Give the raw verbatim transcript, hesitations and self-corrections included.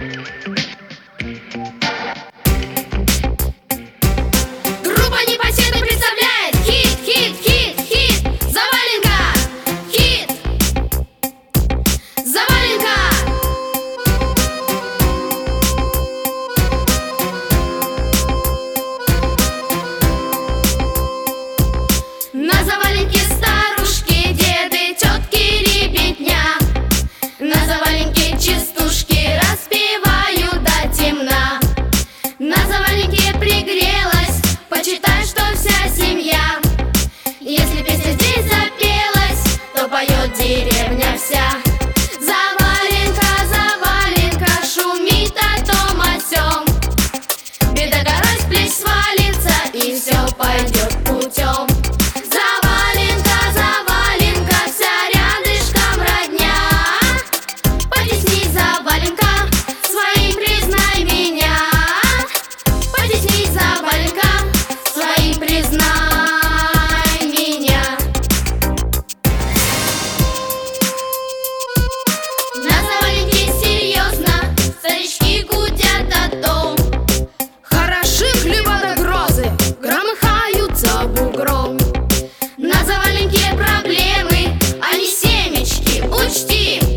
Группа Непоседы представляет хит, хит, хит, хит. Заваленка, хит, заваленка. На заваленке старушки, деды, тетки, ребятня. На заваленке частушки распевают до темна. На заваленке пригрелась, почитай, что вся семья. Если песня здесь запелась, то поет деревня вся. Заваленка, заваленка, шумит о том о сём. Беда горой с плеч свалится, и все пойдет путем. Заваленка, заваленка, вся рядышком родня. Потесни, заваленка, своим признай меня. Потесни, заваленка, своим признай меня. На заваленке серьезно старички гудят о том. Хороши хлеба до грозы, громыхаются бугром. На заваленке проблемы, а не семечки, учти.